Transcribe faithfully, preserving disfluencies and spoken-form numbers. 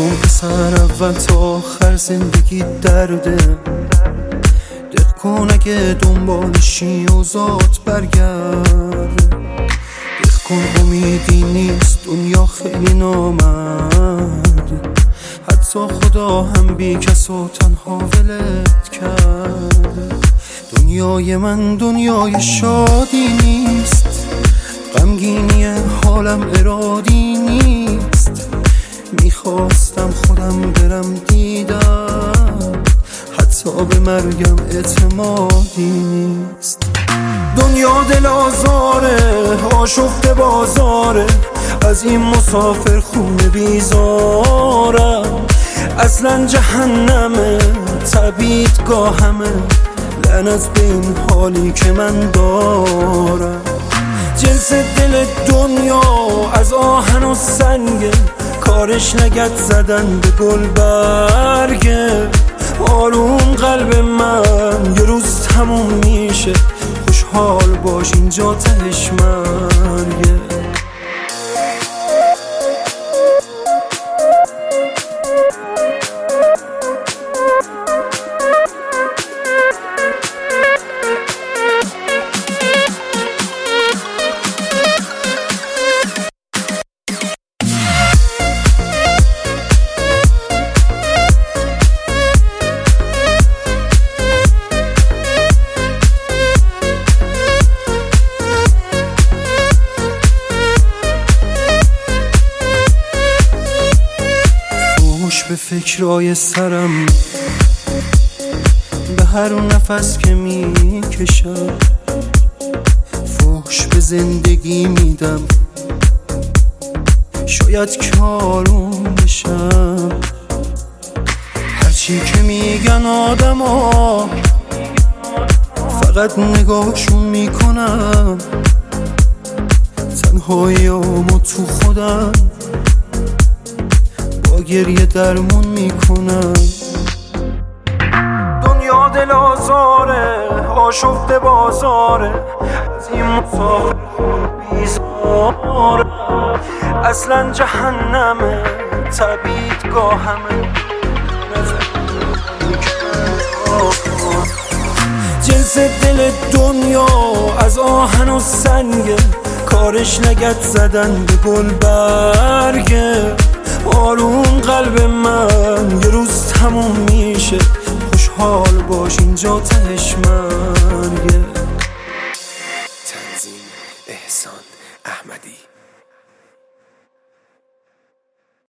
کن پسر، اول تا آخر زندگی درده. دق کن اگه دنبالشی و ذات برگرد. دق کن امیدی نیست، دنیا خیلی نامرد. حتی خدا هم بی کس و تنها ولت کرد. دنیای من دنیای شادی نیست، غمگینی حالم ارادی نیست. میخواستم خودم برم دیدم، حتی به مرگم اعتمادی نیست. دنیا دل آزاره، آشفته بازاره، از این مسافر خونه بیزارم. اصلا جهنمه، تبیدگاهمه، لعنت به این حالی که من دارم. جنس دل دنیا از آهن و سنگه، کارش نگت زدن به گل برگه. آروم قلب من یه روز تموم میشه، خوشحال باش اینجا تهش مرگه. به فکرای سرم، به هر نفس که میکشم، فحش به زندگی میدم، شاید که آروم بشم. هرچی که میگن آدما، فقط نگاهشون میکنم. تنهاییامو تو خودم با گریه درمون میکنم. دنیا دل آزاره، آشفته بازاره، از این مسافر بیزاره. اصلا جهنمه، تبیدگاهمه، جنس دل دنیا از آهن و سنگه، کارش نگت زدن به گل برگه. آروم قلب من یه روز تموم میشه، خوشحال باش اینجا تهش مرگه. تنظیم احسان احمدی.